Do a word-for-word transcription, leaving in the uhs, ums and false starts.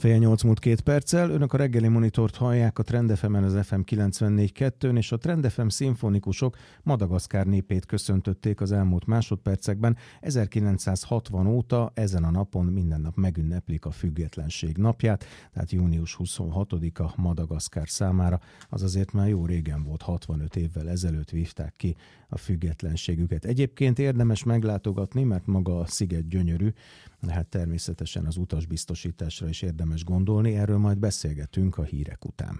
Fél nyolc múlt két perccel, önök a reggeli monitort hallják a Trend ef emen, az ef em kilencvennégy kettőn, és a Trend ef em szimfonikusok Madagaszkár népét köszöntötték az elmúlt másodpercekben. ezerkilencszázhatvan óta ezen a napon minden nap megünneplik a függetlenség napját, tehát június huszonhatodika Madagaszkár számára. Az azért már jó régen volt, hatvanöt évvel ezelőtt vívták ki a függetlenségüket. Egyébként érdemes meglátogatni, mert maga a sziget gyönyörű, hát természetesen az utasbiztosításra is érdemes gondolni, erről majd beszélgetünk a hírek után.